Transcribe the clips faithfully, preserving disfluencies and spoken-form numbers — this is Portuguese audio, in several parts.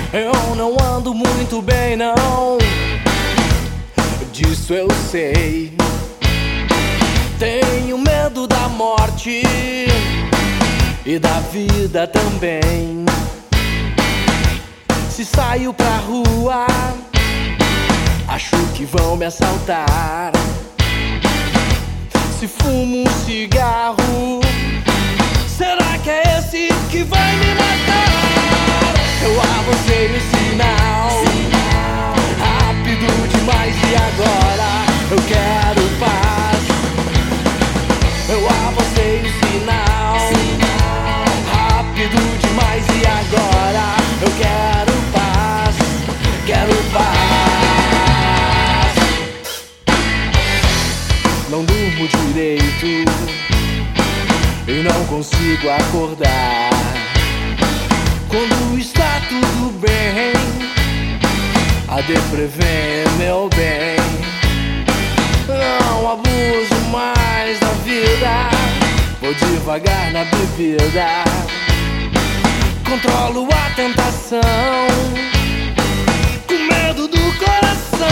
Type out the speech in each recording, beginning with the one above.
Eu não ando muito bem, não, disso eu sei. Tenho medo da morte e da vida também. Se saio pra rua, acho que vão me assaltar. Se fumo um cigarro, será que é esse que vai me matar? Eu avancei no sinal, rápido demais, e agora eu quero paz. Eu avancei no sinal, rápido demais, e agora eu quero paz, quero paz. Não durmo direito e não consigo acordar. Quando está tudo bem, a deprê vem, meu bem. Não abuso mais da vida, vou devagar na bebida. Controlo a tentação, com medo do coração.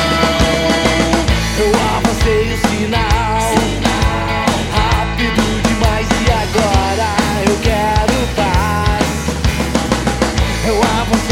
Eu avancei o sinal, rápido demais, e agora eu quero paz. Eu avancei